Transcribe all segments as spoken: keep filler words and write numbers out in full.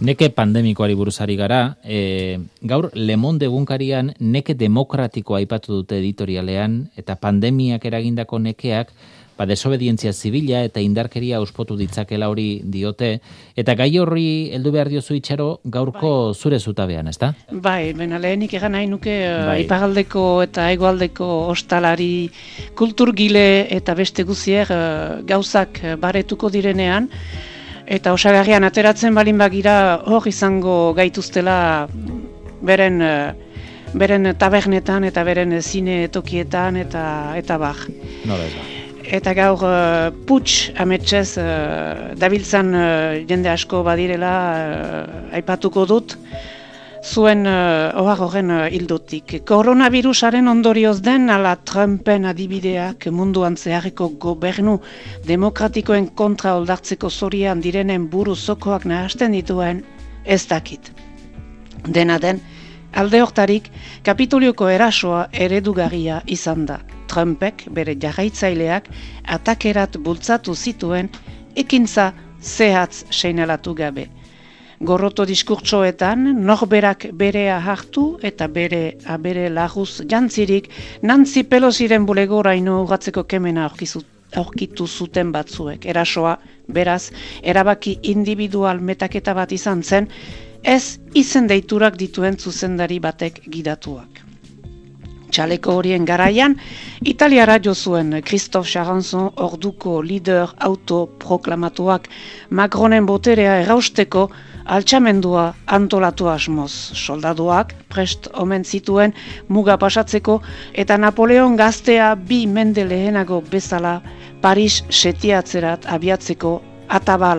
Neke pandemikoari buruzari gara, e, gaur Le Monde egunkarian neke demokratikoa aipatu dute editorialean, eta pandemiak eragindako nekeak, ba, desobedientzia zibila eta indarkeria auspotu ditzakela hori diote, eta gai horri heldu behar diozu Itxaro gaurko bai. Zure zutabean, ezta? Bai, bena lehenik egan nahi nuke bai. Iparraldeko eta hegoaldeko ostalari kulturgile eta beste guzier gauzak baretuko direnean, eta osagarrian ateratzen balin bagira hor izango gaituztela beren, beren tabernetan eta beren zine tokietan eta, eta bar. Nola ez ba. Eta gaur uh, putx ametsez uh, dabiltzan uh, jende asko badirela uh, aipatuko dut zuen uh, ohar horren uh, hildotik. Koronavirusaren ondorioz den ala Trumpen adibideak munduan zeharreko gobernu demokratikoen kontra oldartzeko zorian direnen buru zokoak nahasten dituen ez dakit. Dena den, alde hortarik, Kapitolioko erasoa eredugarria izan da. Trumpek bere jarraitzaileak atakerat bultzatu zituen ekintza zehatz seinalatu gabe. Gorroto diskurtsoetan norberak berea hartu eta bere abere laguz jantzirik Nancy Pelosiren bulegoraino urratzeko kemena aurkitu zuten batzuek. Erasoa, beraz, erabaki individual metaketa bat izan zen, ez izen deiturak dituen zuzendari batek gidatuak. Txaleko horien garaian, Italiara jo zuen Christophe Charanzon orduko lider autoproklamatuak Macronen boterea errausteko altxamendua antolatu asmoz. Soldaduak prest omen zituen muga pasatzeko eta Napoleon gaztea bi mende lehenago bezala Paris setiatzerat abiatzeko atabal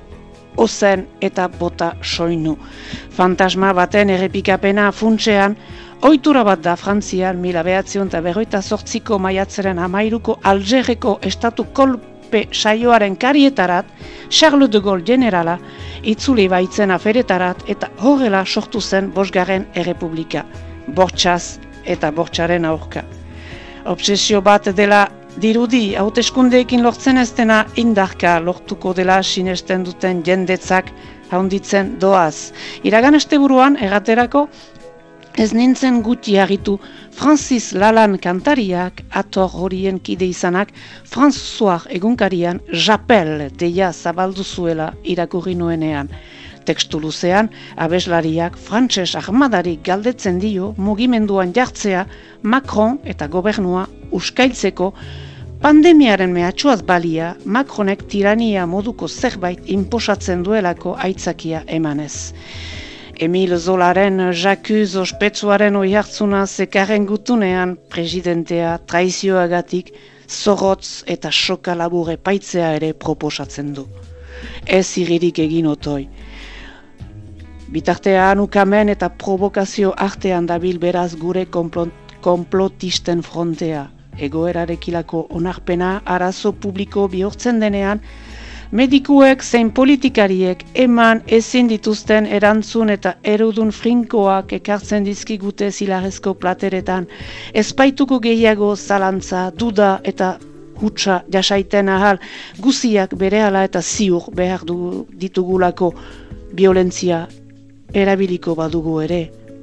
ozen eta bota soinu. Fantasma baten errepikapena funtsean, ohitura bat da Frantzian mila behatziehun eta berrogeita zortziko maiatzaren hamairuko Algerreko estatu kolpe saioaren karietarat, Charles de Gaulle generala itzuli baitzen aferetarat eta horrela sortu zen bosgarren errepublika, bortxaz eta bortxaren aurka. Obsesio bat dela dirudi, hauteskundeekin lortzen ez dena indarka lortuko dela sinesten duten jendetzak haunditzen doaz. Iragan asteburuan erraterako ez nintzen guti harritu Francis Lalanne kantariak ator horien kide izanak François egunkarian Japel deia zabaldu zuela irakurri nuenean. Tekstu luzean, abeslariak frantses armadari galdetzen dio mugimenduan jartzea Macron eta gobernua uskailtzeko pandemiaren mehatxuaz balia Macronek tirania moduko zerbait inposatzen duelako aitzakia emanez. Emile Zolaren Jacques ospetsuaren oihartzuna zekarren gutunean presidentea traizioagatik zorrotz eta soka labur epaitzea ere proposatzen du. Ez iririk egin otoi. Bitartean ukamen eta provokazio artean dabil beraz gure konplotisten frontea. Egoerarekilako onarpena arazo publiko bihurtzen denean, medikuek zein politikariek eman ezin dituzten erantzun eta erudun frinkoak ekartzen dizkigute zilarrezko plateretan, ezpaituko gehiago zalantza, duda eta hutsa jasaiten ahal, guziak berehala eta ziur behar du ditugulako violentzia erabiliko badugu ere.